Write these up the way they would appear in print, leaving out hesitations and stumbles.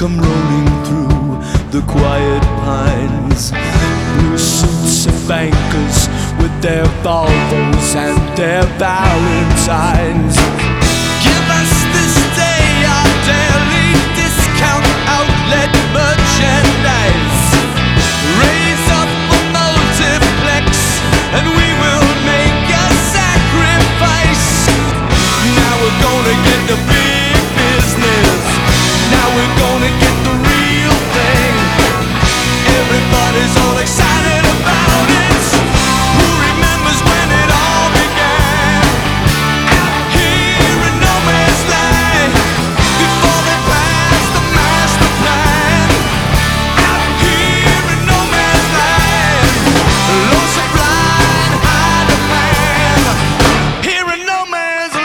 come rolling through the quiet pines. Blue suits of bankers with their Volvos and their Valentines. Give us this day our daily discount outlet merchandise. Raise up a multiplex and we will make a sacrifice. Now we're gonna get the big business. Now we're gonna get the real thing. Everybody's all excited about it. Who remembers when it all began? Out here in no man's land, before they passed the master plan. Out here in no man's land, low supply and high demand. Here in no man's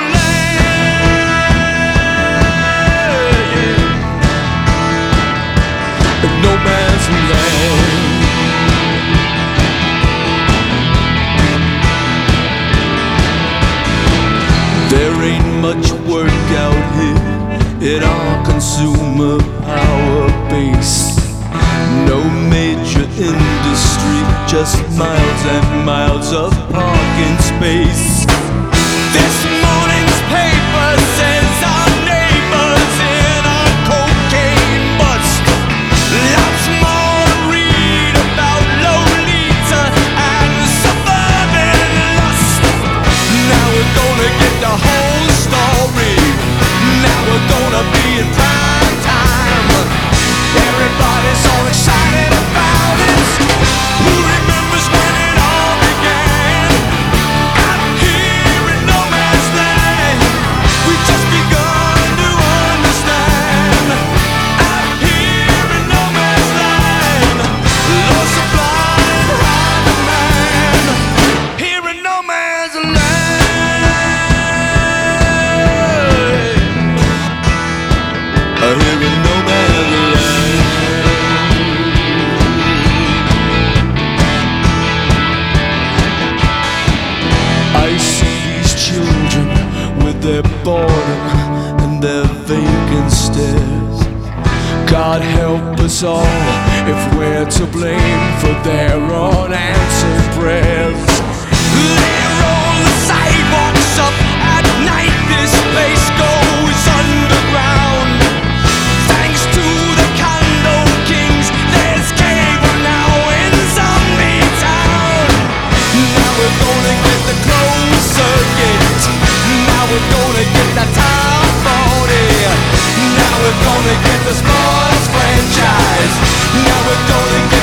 land, in no man's land. There ain't much work out here in our consumer power base. No major industry, just miles and miles of parking space. This morning's paper says our neighbors in a cocaine bust. Lots more to read about Lolita and suburban lust. Now we're gonna get the whole story. Now we're gonna be in prime time. Everybody's all excited about it. Who remembers when it all began? Out here in no man's land, we just begun to understand. Out here in no man's land, low supply and high demand. Here in no man's land. Here in no man's land. I see these children with their boredom and their vacant stares. God help us all if we're to blame for their unanswered prayers. They roll the sidewalks up at night. This place goes underground. Thanks to the condo kings, there's cable now in Zombie Town. Now we're gonna get the closed circuit. Now we're gonna get the Top 40. Now we're gonna get the sports franchise. Now we're gonna get